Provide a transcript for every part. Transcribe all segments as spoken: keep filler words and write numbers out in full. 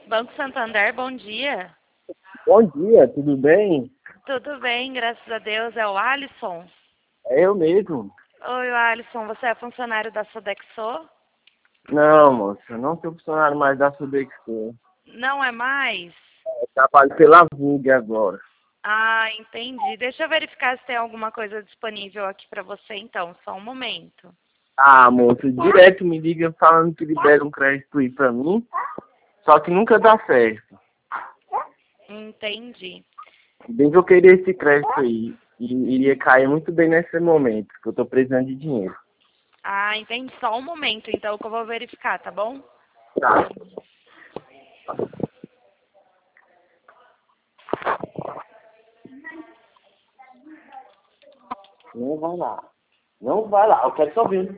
Banco Santander, bom dia. Bom dia, tudo bem? Tudo bem, graças a Deus. É o Alisson? É eu mesmo. Oi, Alisson. Você é funcionário da Sodexo? Não, moça, eu não sou funcionário mais da Sodexo. Não é mais? Eu trabalho pela V U G agora. Ah, entendi. Deixa eu verificar se tem alguma coisa disponível aqui para você, então. Só um momento. Ah, moça, direto me liga falando que libera um crédito aí pra mim, só que nunca dá certo. Entendi. Bem que eu queria esse crédito aí, e iria cair muito bem nesse momento, que eu tô precisando de dinheiro. Ah, entendi. Só um momento, então, que eu vou verificar, tá bom? Tá. Não vai lá. Não vai lá, eu quero só ver.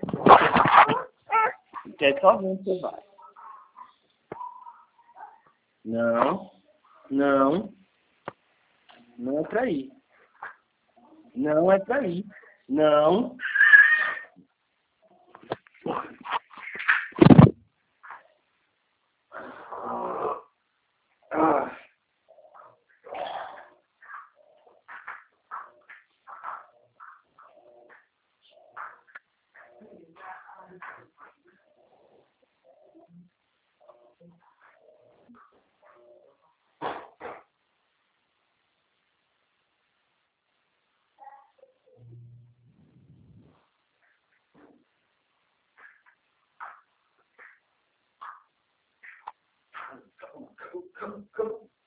Eu quero só ver onde você vai. Não, não, não é pra ir. Não é pra ir. Não. Ah. Come, come, come.